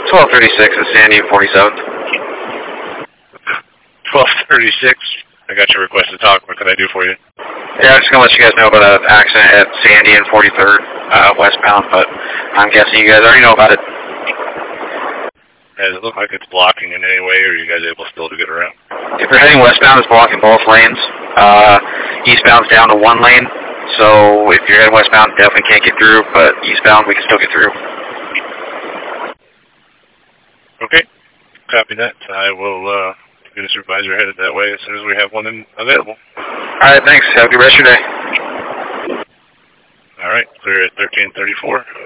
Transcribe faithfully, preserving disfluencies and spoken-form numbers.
twelve thirty-six at Sandy and forty-seventh. twelve thirty-six. I got your request to talk. What can I do for you? Yeah, I'm just going to let you guys know about an accident at Sandy and forty-third, uh, westbound, but I'm guessing you guys already know about it. Does it look like it's blocking in any way, or are you guys able still to get around? If you're heading westbound, it's blocking both lanes. Uh, eastbound's down to one lane, so if you're heading westbound, definitely can't get through, but eastbound, we can still get through. Okay, copy that. I will uh, get a supervisor headed that way as soon as we have one in, available. All right, thanks. Have a good rest of your day. All right, clear at thirteen thirty-four.